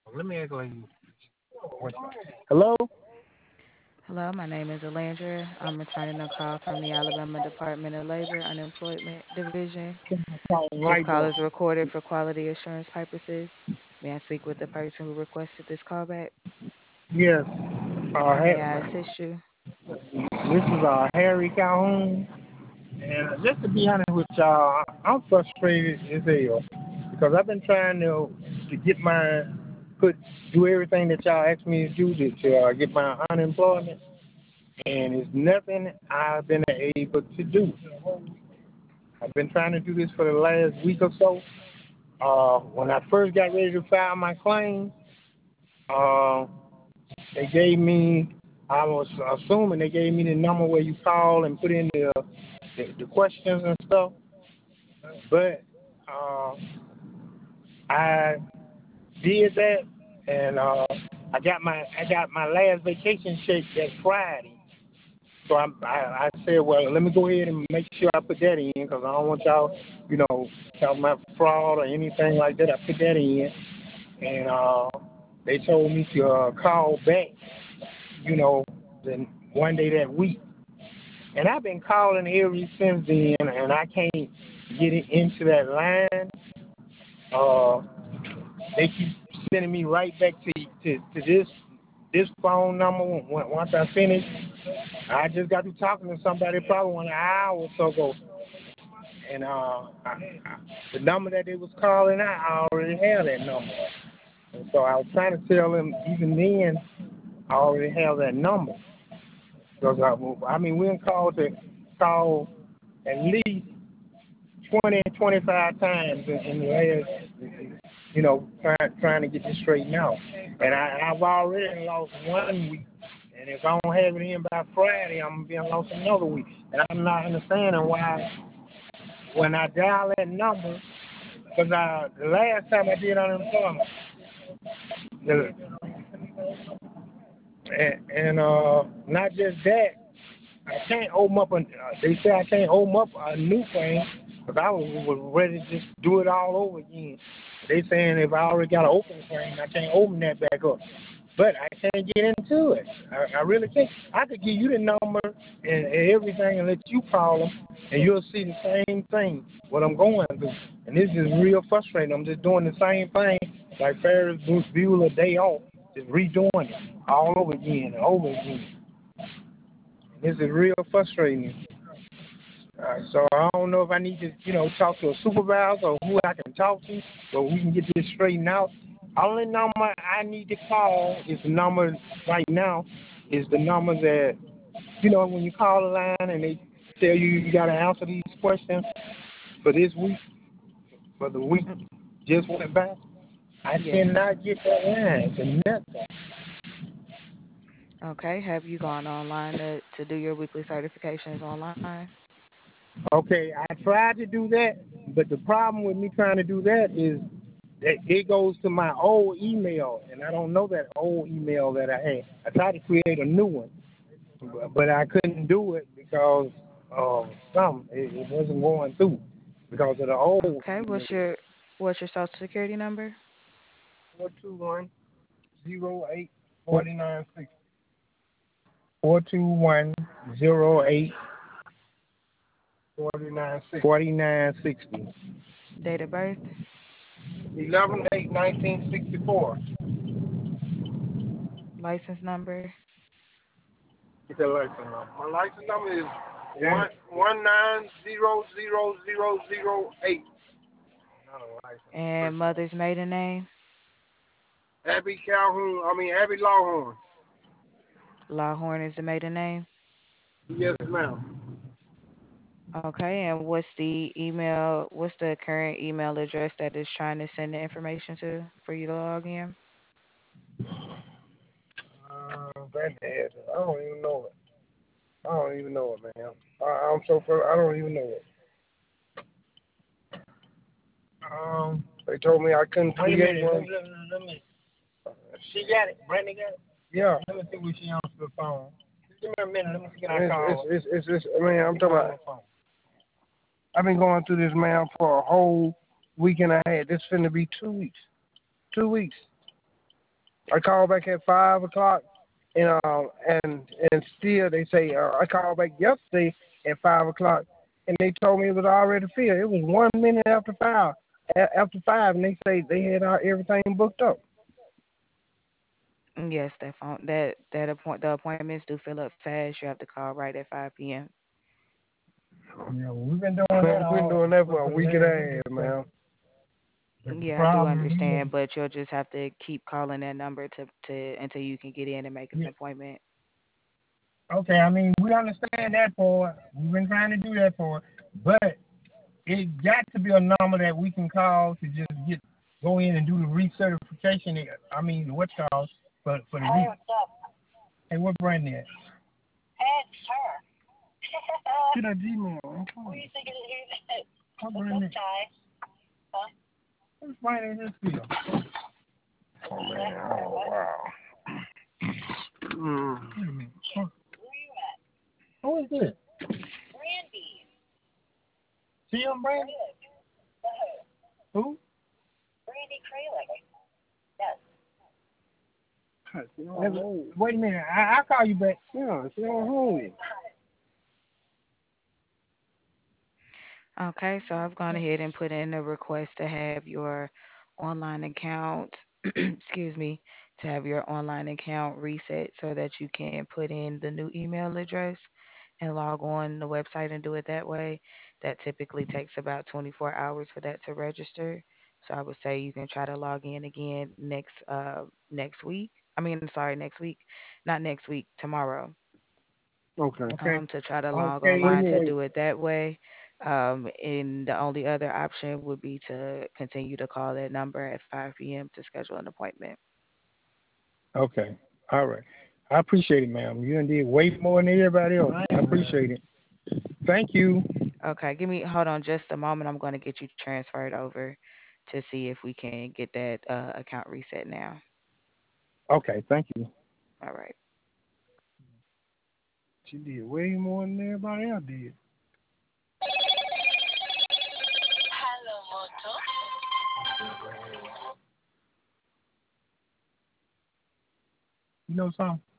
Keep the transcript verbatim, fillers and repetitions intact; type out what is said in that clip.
Let me act like you. Hello? Hello, my name is Alandra. I'm returning a call from the Alabama Department of Labor Unemployment Division. This Right call there. is recorded for quality assurance purposes. May I speak with the person who requested this callback? Yes. Uh, How may I Ha- assist you? this is uh, Harry Calhoun. And uh, just to be honest with y'all, I'm frustrated as hell because I've been trying to to get my put do everything that y'all asked me to do to, to uh, get my unemployment, and it's nothing I've been able to do. I've been trying to do this for the last week or so. Uh, when I first got ready to file my claim, uh, they gave me. I was assuming they gave me the number where you call and put in the the, the questions and stuff. But uh, I did that, and uh, I got my I got my last vacation check that Friday. So I, I I said, well, let me go ahead and make sure I put that in because I don't want y'all, you know, talking about fraud or anything like that. I put that in, and uh, they told me to uh, call back, you know, the one day that week. And I've been calling ever since then, and I can't get it into that line. Uh, they keep sending me right back to to, to this this phone number. Once I finish, I just got to talking to somebody probably one hour or so ago, and uh, I, I, the number that they was calling, I already had that number, and so I was trying to tell them even then I already have that number because I, I mean we didn't call to call at least twenty, twenty-five times in, in the last, you know, trying trying to get this straightened out. And I, I've already lost one week. And if I don't have it in by Friday, I'm being lost another week. And I'm not understanding why when I dial that number, because I, the last time I did unemployment, the, and, and uh, not just that, I can't open up a. Uh, they say I can't open up a new thing because I was, was ready to just do it all over again. They saying if I already got an open claim, I can't open that back up. But I can't get into it. I, I really can't. I could give you the number and, and everything and let you call them, and you'll see the same thing. What I'm going through, and this is real frustrating. I'm just doing the same thing like Ferris Bueller Day Off, just redoing it all over again and over again. This is real frustrating. Uh, so I don't know if I need to, you know, talk to a supervisor or who I can talk to so we can get this straightened out. Only number I need to call is the number right now is the number that, you know, when you call the line and they tell you you got to answer these questions for this week, for the week Mm, just went by. I yes. cannot get that line to nothing. Okay. Have you gone online to, to do your weekly certifications online? Okay, I tried to do that, but the problem with me trying to do that is that it goes to my old email, and I don't know that old email that I had. I tried to create a new one, but, but I couldn't do it because of some. It, it wasn't going through because of the old Okay. email. What's your what's your social security number? four two one zero eight four nine six zero. four two one zero eight four nine six zero. Date of birth? eleven eight nineteen sixty four. License number? Get that license number. My license number is one one nine zero zero zero zero eight. Not a license. And mother's maiden name? Abby Calhoun. I mean Abby Lawhorn. Lawhorn is the maiden name. Yes, ma'am. Okay, and what's the email? What's the current email address that is trying to send the information to for you to log in? Uh, granddad. I don't even know it. I don't even know it, man. I, I'm so far, I don't even know it. Um, they told me I couldn't Wait a create minute. one. Let, let, let me. She got it. Brandy got it. Yeah. Let me see what she on the phone. Give me a minute. Let me see. Can I It's, call it's, her? it's, it's, it's, I mean, I'm Get her talking on about, the phone. I've been going through this, man, for a whole week and a half. This finna be two weeks. Two weeks. I call back at five o'clock, and uh, and and still they say uh, I called back yesterday at five o'clock, and they told me it was already filled. It was one minute after five, a- after five, and they say they had uh, everything booked up. Yes, that phone that that appoint the appointments do fill up fast. You have to call right at five p m. Yeah, we've been doing that. We've been doing that for a week and a half, man. But the Yeah, I do problem is, understand, but you'll just have to keep calling that number to to until you can get in and make an yeah, appointment. okay, I mean, we understand that part. We've been trying to do that part. But it got to be a number that we can call to just get go in and do the recertification. I mean, what's called for for the Hey, re- what's up? hey, what brand is? Hey, it's her. Get a Gmail. I'm Who calling. you thinking it is? What What's brand up, is? Ty? Huh? What's brand is this bill? Oh man. Oh wow. Mm. Wait a minute. Huh? Where you at? Who is this? Brandy. Tim Brand? Uh, Who? Brandy Kralik. Yes. She Never- on hold. Wait a minute. I, I'll call you back. Yeah, she on hold. Okay, so I've gone ahead and put in a request to have your online account, excuse me, to have your online account reset so that you can put in the new email address and log on the website and do it that way. That typically takes about twenty-four hours for that to register. So I would say you can try to log in again next uh next week. I mean, sorry, next week, not next week, tomorrow, Okay. Okay. um, to try to log Okay. Wait a online to minute. do it that way. Um, and the only other option would be to continue to call that number at five p m to schedule an appointment. Okay. All right. I appreciate it, ma'am. You done did way more than everybody else. I appreciate it. Thank you. Okay, give me, hold on just a moment. I'm going to get you transferred over to see if we can get that uh, account reset now. Okay. Thank you. All right. She did way more than everybody else did. Hello, Moto. You know something?